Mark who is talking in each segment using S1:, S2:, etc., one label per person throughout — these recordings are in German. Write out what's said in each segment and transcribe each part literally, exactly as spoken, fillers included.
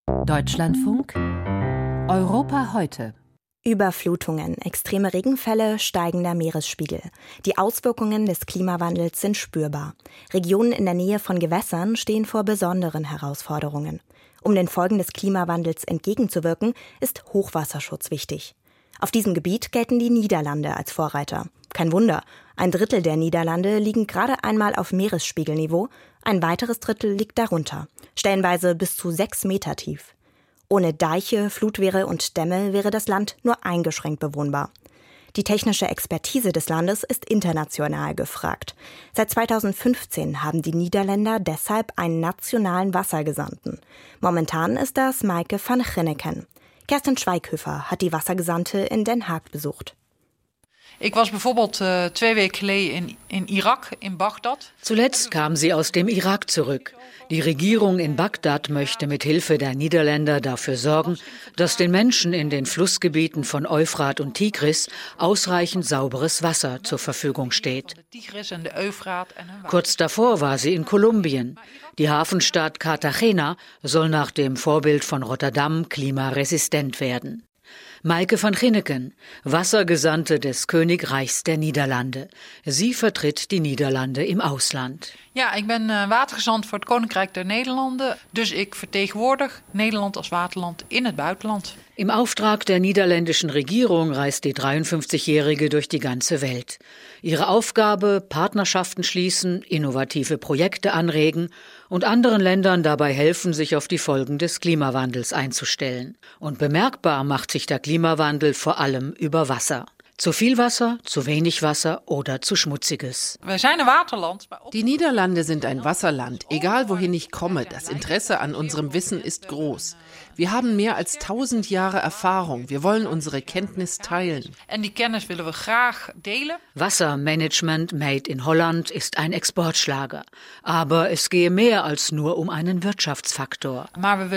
S1: Deutschlandfunk Europa heute.
S2: Überflutungen, extreme Regenfälle, steigender Meeresspiegel. Die Auswirkungen des Klimawandels sind spürbar. Regionen in der Nähe von Gewässern stehen vor besonderen Herausforderungen. Um den Folgen des Klimawandels entgegenzuwirken, ist Hochwasserschutz wichtig. Auf diesem Gebiet gelten die Niederlande als Vorreiter. Kein Wunder, ein Drittel der Niederlande liegen gerade einmal auf Meeresspiegelniveau, ein weiteres Drittel liegt darunter, stellenweise bis zu sechs Meter tief. Ohne Deiche, Flutwehre und Dämme wäre das Land nur eingeschränkt bewohnbar. Die technische Expertise des Landes ist international gefragt. Seit zweitausendfünfzehn haben die Niederländer deshalb einen nationalen Wassergesandten. Momentan ist das Maaike van Ginneken. Kerstin Schweighöfer hat die Wassergesandte in Den Haag besucht.
S3: Ich war bijvoorbeeld uh, twee weken geleden in, in Irak, in Bagdad.
S4: Zuletzt kam sie aus dem Irak zurück. Die Regierung in Bagdad möchte mit Hilfe der Niederländer dafür sorgen, dass den Menschen in den Flussgebieten von Euphrat und Tigris ausreichend sauberes Wasser zur Verfügung steht. Kurz davor war sie in Kolumbien. Die Hafenstadt Cartagena soll nach dem Vorbild von Rotterdam klimaresistent werden. Maaike van Ginneken, Wassergesandte des Königreichs der Niederlande. Sie vertritt die Niederlande im Ausland.
S3: Ja, ik ben uh, watergezant voor het Koninkrijk der Nederlanden. Dus ik vertegenwoordig Nederland als waterland in het buitenland.
S4: Im Auftrag der niederländischen Regierung reist die dreiundfünfzigjährige durch die ganze Welt. Ihre Aufgabe: Partnerschaften schließen, innovative Projekte anregen und anderen Ländern dabei helfen, sich auf die Folgen des Klimawandels einzustellen. Und bemerkbar macht sich der Klimawandel vor allem über Wasser. Zu viel Wasser, zu wenig Wasser oder zu schmutziges.
S5: Die Niederlande sind ein Wasserland. Egal wohin ich komme, das Interesse an unserem Wissen ist groß. Wir haben mehr als tausend Jahre Erfahrung. Wir wollen unsere Kenntnis teilen.
S4: Wassermanagement made in Holland ist ein Exportschlager. Aber es gehe mehr als nur um einen Wirtschaftsfaktor.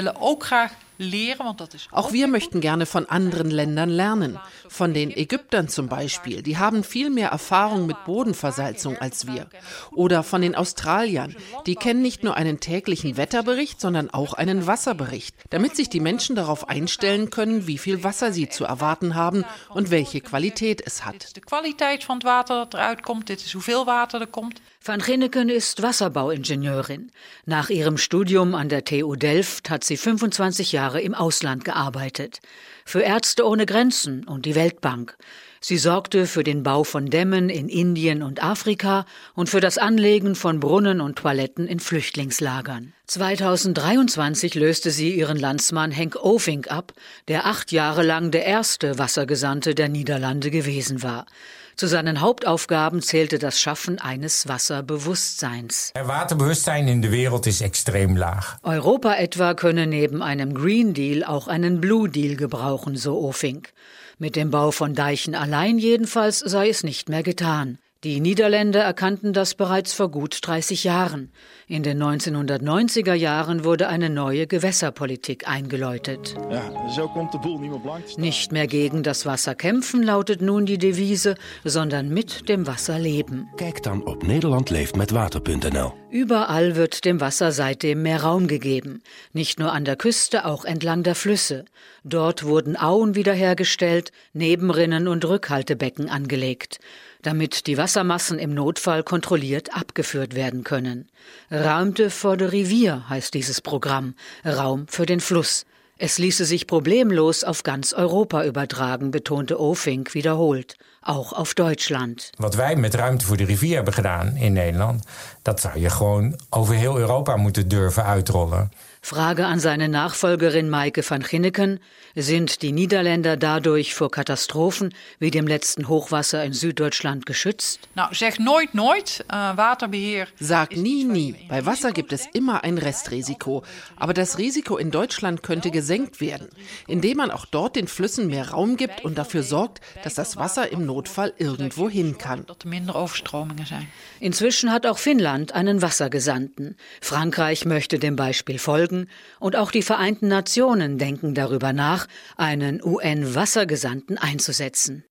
S5: Auch wir möchten gerne von anderen Ländern lernen. Von den Ägyptern zum Beispiel. Die haben viel mehr Erfahrung mit Bodenversalzung als wir. Oder von den Australiern. Die kennen nicht nur einen täglichen Wetterbericht, sondern auch einen Wasserbericht, damit sich die Menschen darauf einstellen können, wie viel Wasser sie zu erwarten haben und welche Qualität es hat.
S3: Die Qualität von Water dat eruit kommt, dit is hoeveel Water er kommt.
S4: Van Ginneken ist Wasserbauingenieurin. Nach ihrem Studium an der T U Delft hat sie fünfundzwanzig Jahre im Ausland gearbeitet. Für Ärzte ohne Grenzen und die Weltbank. Sie sorgte für den Bau von Dämmen in Indien und Afrika und für das Anlegen von Brunnen und Toiletten in Flüchtlingslagern. zweitausenddreiundzwanzig löste sie ihren Landsmann Henk Ovink ab, der acht Jahre lang der erste Wassergesandte der Niederlande gewesen war. Zu seinen Hauptaufgaben zählte das Schaffen eines Wasserbewusstseins.
S6: Das Wasserbewusstsein in der Welt ist extrem laag.
S4: Europa etwa könne neben einem Green Deal auch einen Blue Deal gebrauchen, so Ovink. Mit dem Bau von Deichen allein jedenfalls sei es nicht mehr getan. Die Niederländer erkannten das bereits vor gut dreißig Jahren. In den neunzehnhundertneunziger Jahren wurde eine neue Gewässerpolitik eingeläutet.
S7: Ja, so kommt der Boel niet meer blank staan.
S4: Nicht mehr gegen das Wasser kämpfen, lautet nun die Devise, sondern mit dem Wasser leben.
S8: Kijk dan op nederlandleeftmetwater punt n l.
S4: Überall wird dem Wasser seitdem mehr Raum gegeben. Nicht nur an der Küste, auch entlang der Flüsse. Dort wurden Auen wiederhergestellt, Nebenrinnen und Rückhaltebecken angelegt, damit die Wassermassen im Notfall kontrolliert abgeführt werden können. Ruimte voor de rivier heißt dieses Programm, Raum für den Fluss. Es ließe sich problemlos auf ganz Europa übertragen, betonte Ovink wiederholt, auch auf Deutschland.
S6: Wat wij met Ruimte voor de Rivier hebben gedaan in Nederland, dat zou je gewoon over heel Europa moeten durven uitrollen.
S4: Frage an seine Nachfolgerin Maaike van Ginneken: Sind die Niederländer dadurch vor Katastrophen wie dem letzten Hochwasser in Süddeutschland geschützt?
S3: Nou, zeg nooit nooit. Uh, Waterbeheer.
S5: Sag nie, nie. Bei Wasser gibt es immer ein Restrisiko. Aber das Risiko in Deutschland könnte gesenkt werden, indem man auch dort den Flüssen mehr Raum gibt und dafür sorgt, dass das Wasser im Notfall irgendwo hin kann.
S4: Inzwischen hat auch Finnland einen Wassergesandten. Frankreich möchte dem Beispiel folgen. Und auch die Vereinten Nationen denken darüber nach, einen U N-Wassergesandten einzusetzen.